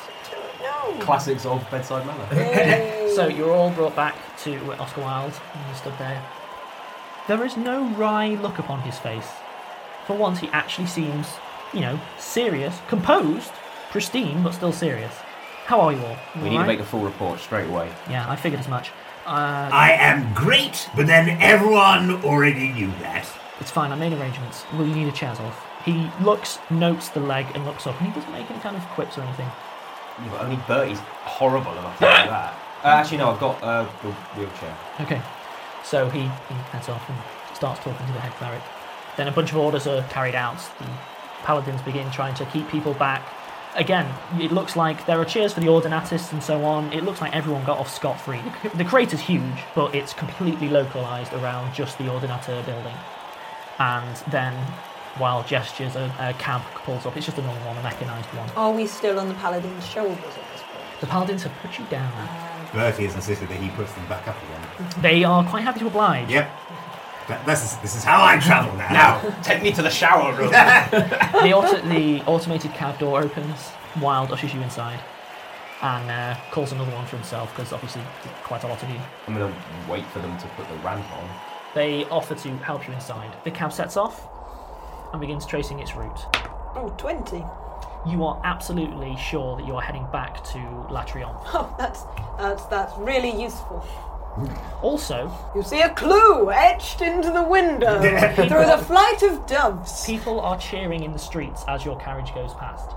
No. Classics of bedside manner. So you're all brought back to Oscar Wilde, and you stood there. There is no wry look upon his face. For once, he actually seems, you know, serious, composed, pristine, but still serious. How are you all? You We all need right? to make a full report straight away. Yeah, I figured as much. Uh, I am great, but then everyone already knew that. It's fine, I made arrangements. Will you need a Chazov? He looks, notes the leg, and looks up, and he doesn't make any kind of quips or anything. Yeah, but only Bertie's horrible enough to do that. Uh, actually, no, I've got uh, the wheelchair. Okay. So he, he heads off and starts talking to the head cleric. Then a bunch of orders are carried out. The paladins begin trying to keep people back. Again, it looks like there are cheers for the Ordinatists and so on. It looks like everyone got off scot-free. The, the crater's huge, but it's completely localised around just the Ordinateur building. And then, while gestures, a, a cab pulls up. It's just a normal one, a mechanised one. Are we still on the Paladin's shoulders at this point? The paladins have put you down. Bertie has insisted that he puts them back up again. They are quite happy to oblige. Yep. That, this, is, this is how I travel now. Now, take me to the shower room. the, auto- the automated cab door opens. Wilde ushers you inside and uh, calls another one for himself because obviously quite a lot of you. I'm going to wait for them to put the ramp on. They offer to help you inside. The cab sets off and begins tracing its route. Oh, twenty. You are absolutely sure that you are heading back to La Triomphe. Oh, that's, that's, that's really useful. Also, you see a clue etched into the window through the flight of doves. People are cheering in the streets as your carriage goes past.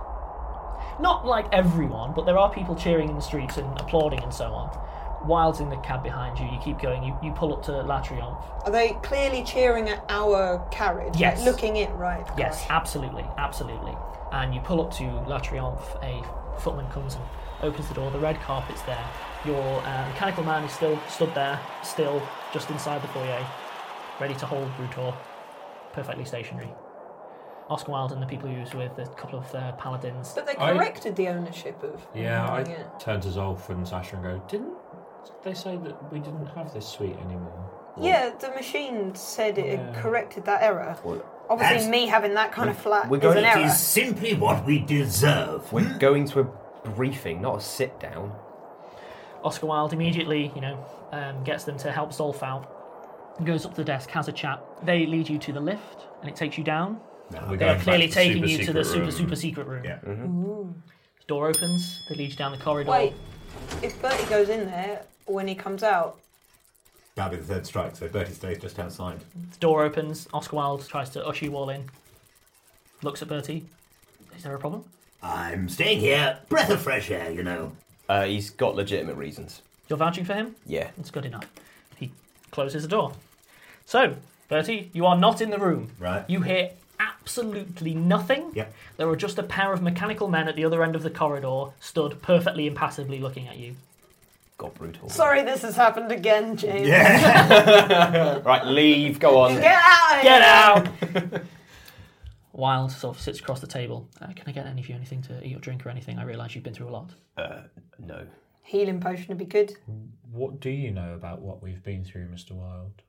Not like everyone, but there are people cheering in the streets and applauding and so on. Wilde's in the cab behind you. You keep going. You, you pull up to La Triomphe. Are they clearly cheering at our carriage? Yes. Like looking in, right? Yes, Gosh. absolutely, absolutely. And you pull up to La Triomphe. A footman comes and opens the door. The red carpet's there. Your uh, mechanical man is still stood there, still just inside the foyer, ready to hold Brutor, perfectly stationary. Oscar Wilde and the people he was with, a couple of uh, paladins. But they I- corrected the ownership of. Yeah, I Yeah. turn to Zolf and Sasha and go, didn't they say that we didn't have this suite anymore? Yeah, the machine said it had Yeah. corrected that error. Obviously, That's- me having that kind of flat we're is going- an It error. is simply what we deserve. We're going to a briefing, not a sit down. Oscar Wilde immediately, you know, um, gets them to help Zolf out. Goes up to the desk, has a chat. They lead you to the lift, and it takes you down. No, We're They are going clearly back to the taking super you to the secret super, room. super secret room. Yeah. Ooh. The door opens, they lead you down the corridor. Wait, if Bertie goes in there, when he comes out, That'll be the third strike, so Bertie stays just outside. The door opens, Oscar Wilde tries to usher you all in. Looks at Bertie. Is there a problem? I'm staying here, breath of fresh air, you know. Uh, he's got legitimate reasons. You're vouching for him? Yeah. That's good enough. He closes the door. So, Bertie, you are not in the room. Right. You hear absolutely nothing. Yep. There are just a pair of mechanical men at the other end of the corridor, stood perfectly impassively looking at you. God, brutal. sorry this has happened again, James. Right, leave, go on. Get out of Get here! out! Wilde sort of sits across the table. Uh, can I get any of you anything to eat or drink or anything? I realise you've been through a lot. Uh, no. Healing potion would be good. What do you know about what we've been through, Mister Wilde?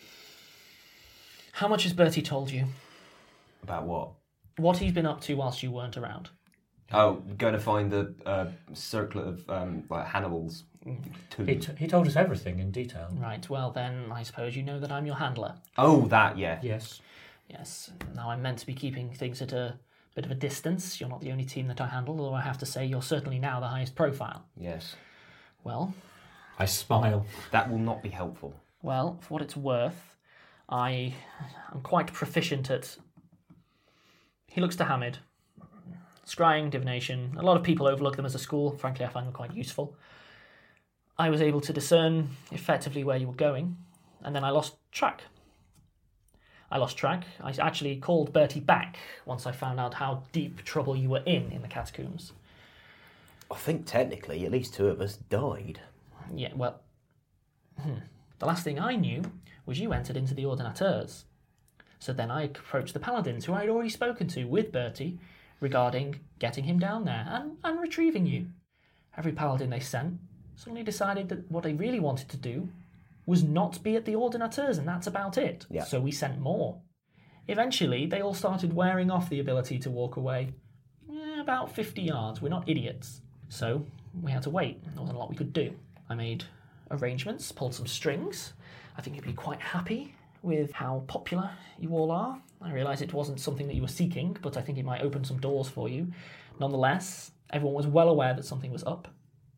How much has Bertie told you? About what? What he's been up to whilst you weren't around? Oh, going to find the uh, circlet of um, like Hannibal's tomb. He, t- he told us everything in detail. Right, well then, I suppose you know that I'm your handler. Oh, that, yeah. Yes. Yes, now I'm meant to be keeping things at a bit of a distance. You're not the only team that I handle, although I have to say you're certainly now the highest profile. Yes. Well, I smile. That will not be helpful. well, for what it's worth, I am quite proficient at... He looks to Hamid. Scrying, divination. A lot of people overlook them as a school. Frankly, I find them quite useful. I was able to discern effectively where you were going, and then I lost track. I lost track. I actually called Bertie back once I found out how deep trouble you were in in the catacombs. I think technically at least two of us died. Yeah, well, hmm. the last thing I knew was you entered into the Ordinateurs. So then I approached the paladins, who I had already spoken to with Bertie, regarding getting him down there and, and retrieving you. Every paladin they sent suddenly decided that what they really wanted to do was not be at the Ordinateurs, and that's about it. Yeah. So we sent more. Eventually, they all started wearing off the ability to walk away eh, about fifty yards. We're not idiots. So we had to wait. There wasn't a lot we could do. I made arrangements, pulled some strings. I think you'd be quite happy with how popular you all are. I realise it wasn't something that you were seeking, but I think it might open some doors for you. Nonetheless, everyone was well aware that something was up.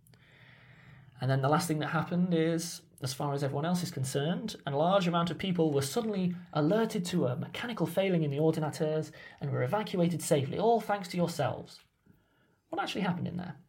And then the last thing that happened is, as far as everyone else is concerned, a large amount of people were suddenly alerted to a mechanical failing in the Ordinateurs and were evacuated safely, all thanks to yourselves. What actually happened in there?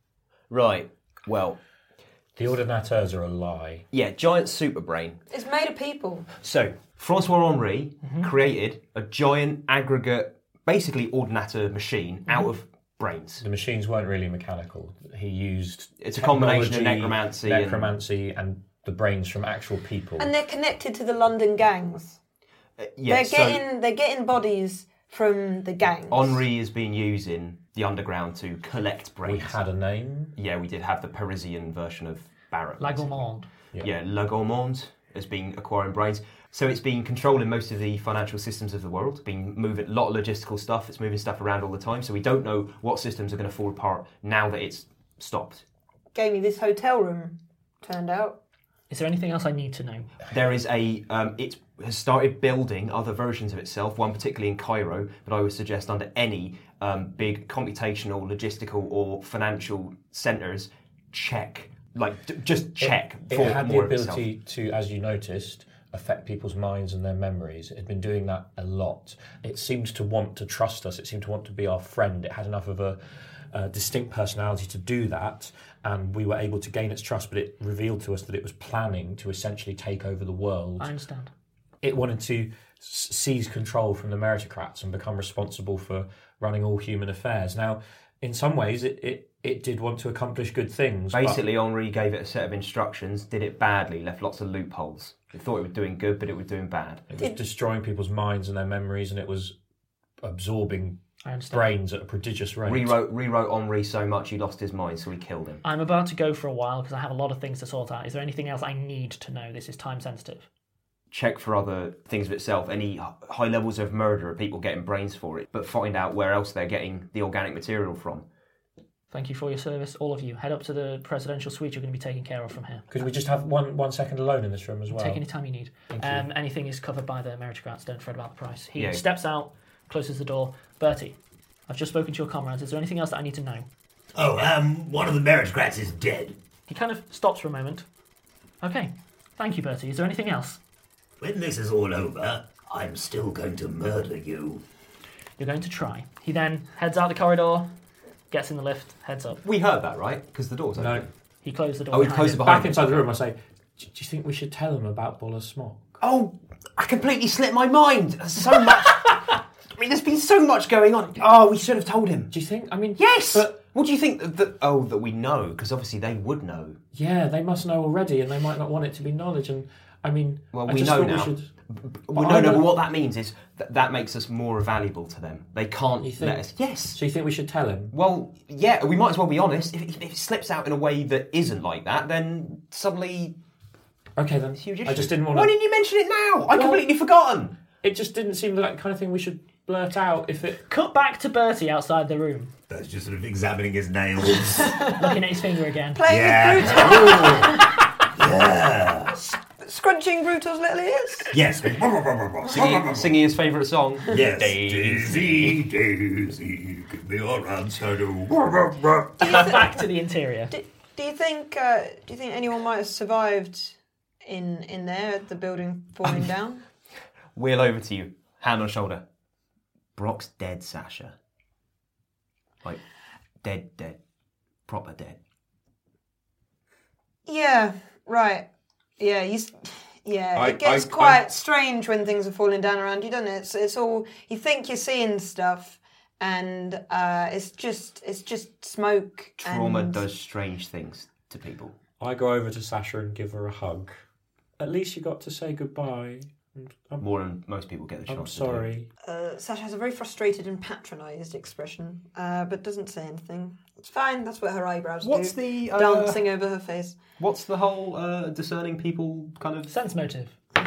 Right, well... The Ordinateurs are a lie. Yeah, giant super brain. It's made of people. So, Francois Henri mm-hmm. created a giant aggregate, basically ordinateur machine mm-hmm. out of brains. The machines weren't really mechanical. He used It's a combination of necromancy, necromancy and... and the brains from actual people. And they're connected to the London gangs. Uh, yes, they're getting so they're getting bodies from the gangs. Henri has been using the underground to collect brains. We had a name. Yeah, we did have the Parisian version of Barrett. La Gourmande. Yeah, yeah La Gourmande has been acquiring brains. So it's been controlling most of the financial systems of the world, been moving a lot of logistical stuff, it's moving stuff around all the time, so we don't know what systems are going to fall apart now that it's stopped. Gave me this hotel room, turned out. Is there anything else I need to know? There is a... Um, it has started building other versions of itself, one particularly in Cairo, but I would suggest under any um, big computational, logistical or financial centres, check. Like, d- just check it, for it had more the of ability itself. to, as you noticed, affect people's minds and their memories. It had been doing that a lot. It seemed to want to trust us. It seemed to want to be our friend. It had enough of a... Uh, distinct personality to do that, and we were able to gain its trust, but it revealed to us that it was planning to essentially take over the world. I understand. It wanted to s- seize control from the meritocrats and become responsible for running all human affairs. Now, in some ways, it, it, it did want to accomplish good things. Basically, Henri gave it a set of instructions, did it badly, left lots of loopholes. It thought it was doing good, but it was doing bad. It was destroying people's minds and their memories, and it was absorbing brains at a prodigious rate. Rewrote, rewrote Henri so much he lost his mind, so he killed him. I'm about to go for a while because I have a lot of things to sort out. Is there anything else I need to know? This is time sensitive. Check for other things of itself, any high levels of murder, people getting brains for it, but find out where else they're getting the organic material from. Thank you for your service, all of you. Head up to the presidential suite you're going to be taken care of from here. Could we just have one one second alone in this room as well? Take any time you need. Thank um, you. Anything is covered by the meritocrats, don't fret about the price. He Yeah. steps out, closes the door. Bertie, I've just spoken to your comrades. Is there anything else that I need to know? Oh, um, one of the meritocrats is dead. He kind of stops for a moment. Okay, thank you, Bertie. Is there anything else? When this is all over, I'm still going to murder you. You're going to try. He then heads out the corridor, gets in the lift, heads up. We heard that, right? Because the door's open. No. He closed the door. Oh, he behind closed him. it behind Back inside the room, I say, do you think we should tell him about Buller Smock? Oh, I completely slipped my mind. There's so much. I mean, there's been so much going on. Oh, we should have told him. Do you think? I mean, yes. But what do you think that? that oh, that we know? Because obviously they would know. yeah, they must know already, and they might not want it to be knowledge. And I mean, Well, I we just know thought now. We should... Well, But no, I no. know- But what that means is that that makes us more valuable to them. They can't You think? let us. Yes. So you think we should tell him? Well, yeah. We might as well be honest. If, if it slips out in a way that isn't like that, then suddenly. Okay, then. Huge I issue. just didn't want Why to. didn't you mention it now? I Well- completely forgotten. It just didn't seem like the kind of thing we should blurt out if it. Cut back to Bertie outside the room, That's just sort of examining his nails. looking at his finger again. Playing Yeah. with Brutus. yeah. Scrunching Brutal's little ears. Yes. Singing, singing his favourite song. Yes. Daisy. Daisy, Daisy, give me your answer. Back to the interior. Do, do you think? Uh, do you think anyone might have survived in in there? The building falling down. Wheel over to you, hand on shoulder. Brock's dead, Sasha. Like, dead, dead. Proper dead. Yeah. Right. Yeah. You. s- Yeah. I- it gets I- quite I- strange when things are falling down around you, doesn't it? It's, it's all you think you're seeing stuff, and uh, it's just it's just smoke. Trauma and... does strange things to people. I go over to Sasha and give her a hug. At least you got to say goodbye. I'm, More than most people get the chance I'm to sorry. Uh, Sasha has a very frustrated and patronised expression, uh, but doesn't say anything. It's fine. That's what her eyebrows What's do. the, uh, dancing over her face? What's the whole uh, discerning people kind of... Sense motive.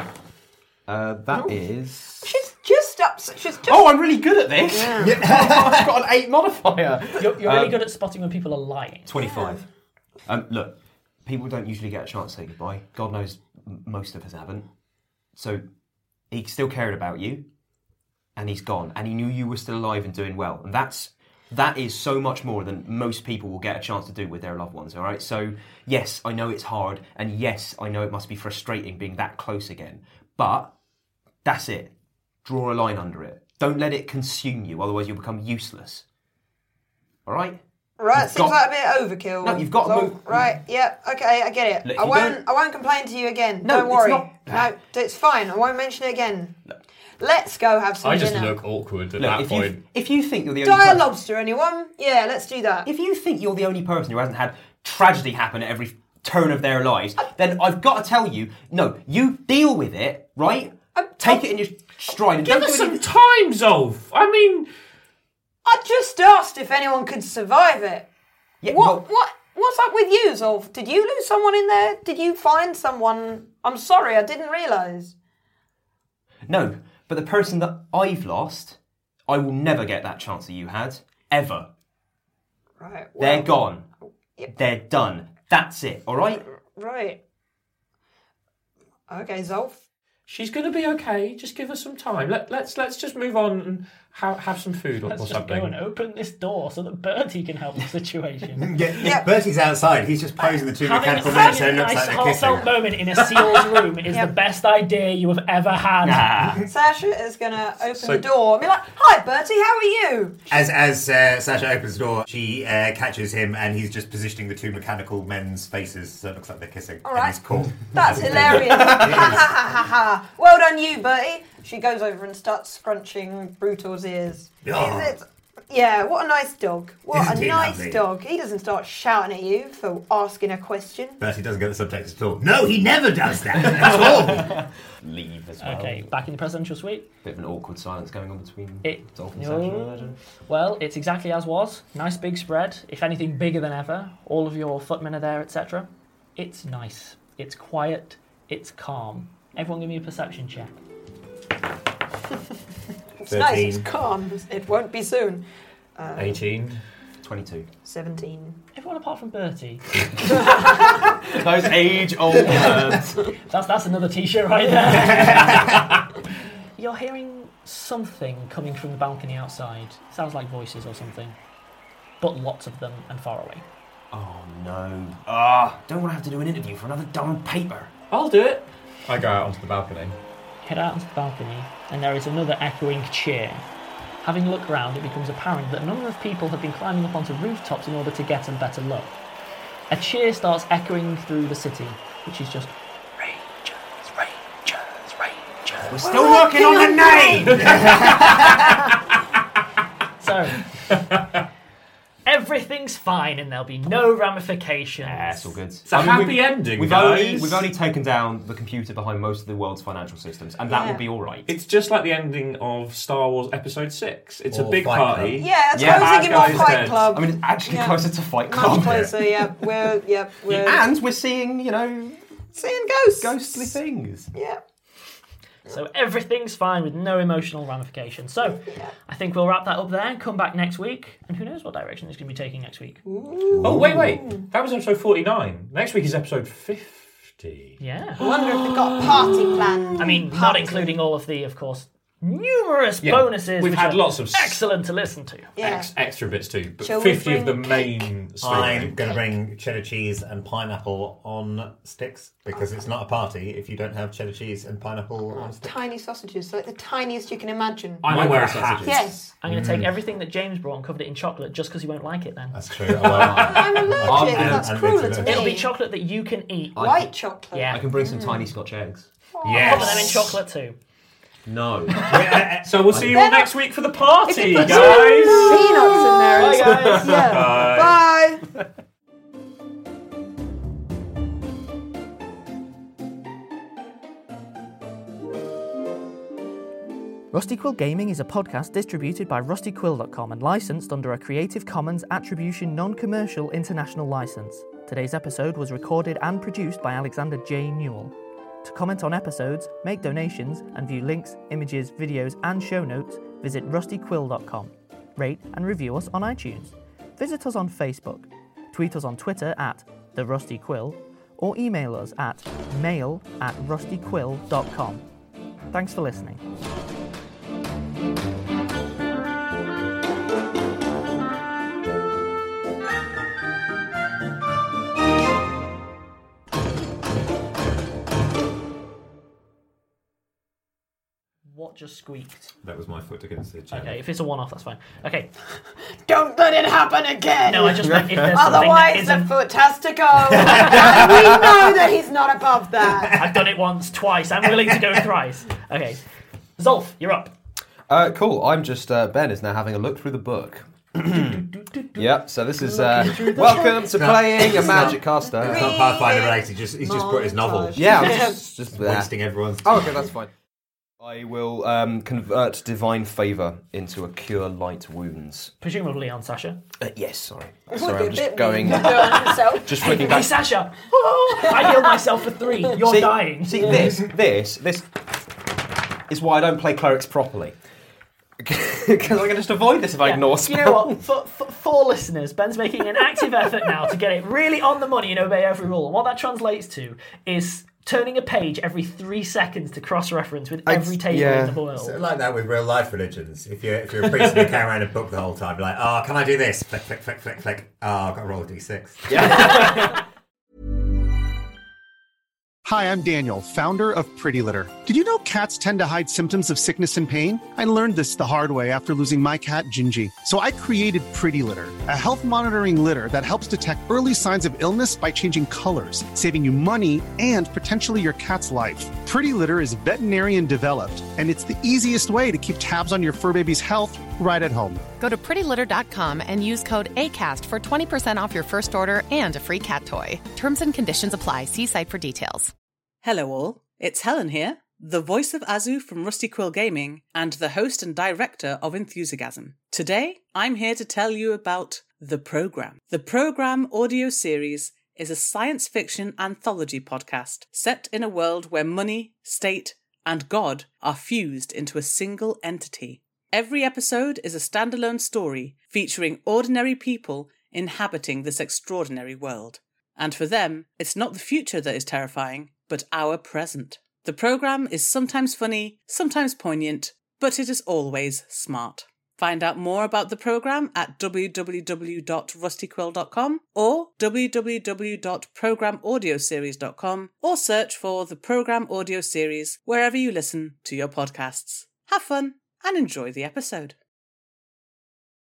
Uh, that Oh. is... She's just up. She's just. Oh, I'm really good at this! Yeah. I've got an eight modifier! You're, you're really Um, good at spotting when people are lying. twenty-five. Um, look, people don't usually get a chance to say goodbye. God knows m- most of us haven't. So he still cared about you, and he's gone, and he knew you were still alive and doing well, and that's that is so much more than most people will get a chance to do with their loved ones. All right, so yes, I know it's hard, and yes, I know it must be frustrating being that close again, but that's it. Draw a line under it. Don't let it consume you, otherwise you'll become useless. All right. Right, You've seems got- like a bit overkill. No, you've got to So- move- Right, yeah, okay, I get it. Look, if I you won't. don't- I won't complain to you again. No, Don't it's worry. not- No, it's fine. I won't mention it again. Let's go have some I just dinner. look awkward at Look, that if point. you if you think you're the only Die a person, lobster, anyone? Yeah, let's do that. if you think you're the only person who hasn't had tragedy happen at every turn of their lives, then I've got to tell you, no, you deal with it, right? Take it in your stride and Give don't us do some anything. time, Zolf. I mean, I just asked if anyone could survive it. Yeah, what? well- what? What's up with you, Zolf? Did you lose someone in there? Did you find someone? I'm sorry, I didn't realise. No, but the person that I've lost, I will never get that chance that you had, ever. Right. Well, They're gone. Yep. They're done. That's it, all right? Right. Okay, Zolf. she's going to be okay. Just give us some time. Let, let's let's just move on and have have some food or, Let's or just something. go and open this door so that Bertie can help the situation. Yeah, yeah. Bertie's outside. He's just posing the two Having, mechanical men having so a it looks nice like they're kissing. heartfelt moment in a seal's room is the best idea you have ever had. Sasha is going to open So- the door and be like, "Hi, Bertie, how are you?" As as uh, Sasha opens the door, she uh, catches him, and he's just positioning the two mechanical men's faces so it looks like they're kissing. All And right. he's cool. That's hilarious. Ha ha ha ha ha. Well done, you, Bertie. She goes over and starts scrunching Brutor's ears. Yeah. Is it- yeah, what a nice dog. What Isn't a he nice lovely? dog. He doesn't start shouting at you for asking a question. Bertie doesn't get the subtext at all. No, he never does that at all. Leave as well. Okay, back in the presidential suite. Bit of an awkward silence going on between It- Dolph and No. Sasha, I imagine. Well, it's exactly as was. Nice big spread. If anything, bigger than ever. All of your footmen are there, et cetera. It's nice. It's quiet. It's calm. Everyone, give me a perception check. It's nice, it's thirteen. calm. It won't be soon. Uh, eighteen. twenty-two. seventeen. Everyone apart from Bertie. Those age-old words. That's that's another T-shirt right there. You're hearing something coming from the balcony outside. Sounds like voices or something, but lots of them and far away. Oh no. Ah, don't want to have to do an interview for another darn paper. I'll do it. I go out onto the balcony. Head out onto the balcony, and there is another echoing cheer. Having looked round, it becomes apparent that a number of people have been climbing up onto rooftops in order to get a better look. A cheer starts echoing through the city, which is just Rangers, Rangers, Rangers. We're still working on the name! So, everything's fine and there'll be no ramifications. Yeah, it's all good. It's a happy ending, we've guys. Only, we've only taken down the computer behind most of the world's financial systems, and that Yeah. will be all right. It's just like the ending of Star Wars Episode Six. It's a Or big Fight party. Club. Yeah, that's Yeah, what I was thinking bad more guys Fight dead. Club. I mean, it's actually Yeah. closer to Fight Club. Much closer, yeah. We're, yeah, we're And we're seeing, you know, seeing ghosts. ghostly things. Yeah. So everything's fine with no emotional ramifications. So I think we'll wrap that up there and come back next week. And who knows what direction it's going to be taking next week. Oh, wait, wait. That was episode forty-nine. Next week is episode fifty. Yeah. I wonder if they've got a party planned. I mean, not Party. including all of the, of course, numerous Yeah, bonuses. we've which had are lots of s- excellent to listen to. Yeah. Ex- extra bits too, but Shall we fifty of the bring main story. I'm going to bring cheddar cheese and pineapple on sticks because it's not a party if you don't have cheddar cheese and pineapple on sticks. Tiny sausages, like the tiniest you can imagine. I might wear a hat. Yes. I'm going to take everything that James brought and cover it in chocolate just because he won't like it then. That's true. I won't. I'm allergic. And- That's and crueler it's to a- me. It'll be chocolate that you can eat. White chocolate. Yeah. I can bring some tiny Scotch eggs. Yes. Cover them in chocolate too. No. So we'll see you all next week for the party, If you put guys. some peanuts in there. Bye, it's- guys. Yeah. Bye. Bye. Rusty Quill Gaming is a podcast distributed by rusty quill dot com and licensed under a Creative Commons Attribution Non-Commercial International License. Today's episode was recorded and produced by Alexander J. Newell. To comment on episodes, make donations, and view links, images, videos, and show notes, visit rusty quill dot com. Rate and review us on iTunes. Visit us on Facebook. Tweet us on Twitter at The Rusty Quill, or email us at mail at rusty quill dot com. Thanks for listening. What just squeaked? That was my foot against the chair. Okay, if it's a one-off, that's fine. Okay. Don't let it happen again! No, I just meant if there's something Otherwise, that the isn't... foot has to go. And we know that he's not above that. I've done it once, twice. I'm willing to go thrice. Okay. Zolf, you're up. Uh, cool. I'm just uh, Ben is now having a look through the book. Yep. So this is uh, welcome to playing a Magic Caster. It's not Pathfinder related. Just he's just brought his novel. Yeah, I'm just just wasting everyone's. Oh, okay, that's fine. I will um, convert Divine Favour into a Cure Light Wounds. Presumably on Sasha. Uh, yes, sorry. It Sorry, would be I'm a just bit going. mean to do it on yourself. Just flicking Hey, back. Sasha! I healed myself for three. You're see, dying. See, this, this, this is why I don't play clerics properly. Because I can just avoid this if I Yeah. ignore Do spells. you know what? For, for, for listeners, Ben's making an active effort now to get it really on the money and obey every rule. And what that translates to is turning a page every three seconds to cross-reference with every table yeah. in the world. So like that with real life religions. If you're if you're a priest and you carry around a book the whole time, you're like, oh, can I do this? Flick, flick, flick, flick, flick. Oh, I've got to roll a d six. Yeah. Hi, I'm Daniel, founder of Pretty Litter. Did you know cats tend to hide symptoms of sickness and pain? I learned this the hard way after losing my cat, Gingy. So I created Pretty Litter, a health monitoring litter that helps detect early signs of illness by changing colors, saving you money and potentially your cat's life. Pretty Litter is veterinarian developed, and it's the easiest way to keep tabs on your fur baby's health right at home. Go to pretty litter dot com and use code ACAST for twenty percent off your first order and a free cat toy. Terms and conditions apply. See site for details. Hello all, it's Helen here, the voice of Azu from Rusty Quill Gaming and the host and director of Enthusiasm. Today, I'm here to tell you about The Program. The Program audio series is a science fiction anthology podcast set in a world where money, state, and God are fused into a single entity. Every episode is a standalone story featuring ordinary people inhabiting this extraordinary world. And for them, it's not the future that is terrifying, but our present. The programme is sometimes funny, sometimes poignant, but it is always smart. Find out more about the programme at w w w dot rusty quill dot com or w w w dot program audio series dot com or search for the Program Audio Series wherever you listen to your podcasts. Have fun and enjoy the episode.